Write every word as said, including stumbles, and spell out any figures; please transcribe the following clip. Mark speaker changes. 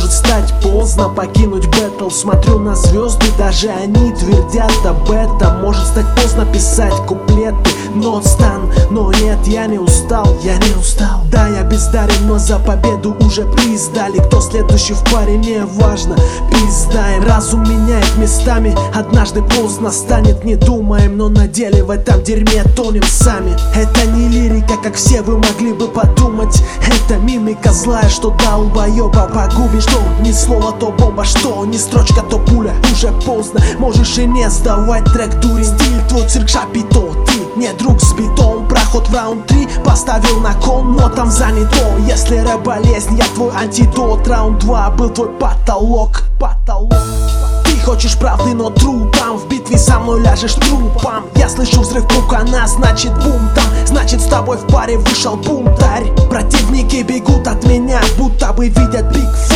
Speaker 1: может стать поздно покинуть бэтл. Смотрю на звезды, даже они твердят об этом. Может стать поздно писать куплеты, но отстан, но нет, я не устал, я не устал. Да, я бездарен, но за победу уже приз дали. Кто следующий в паре, не важно, пиздаем. Разум меняет местами, однажды поздно станет. Не думаем, но на деле в этом дерьме тонем сами. Это не лирика, как все вы могли бы подумать. Это мимика злая, что долбоеба погубит. Что ни слова, то бомба, что ни строчка, то пуля. Уже поздно, можешь и не сдавать трек дури. Стиль твой цирк шапито, ты не друг с битом. Проход в раунд три поставил на кон, но там занято. Если рэп болезнь, я твой антидот. Раунд два был твой потолок, потолок. Ты хочешь правды, но трупом в битве со мной ляжешь трупом. Я слышу взрыв пукана, значит бум там. Значит с тобой в паре вышел бунтарь. Противники бегут от меня, будто бы видят Биг Ф.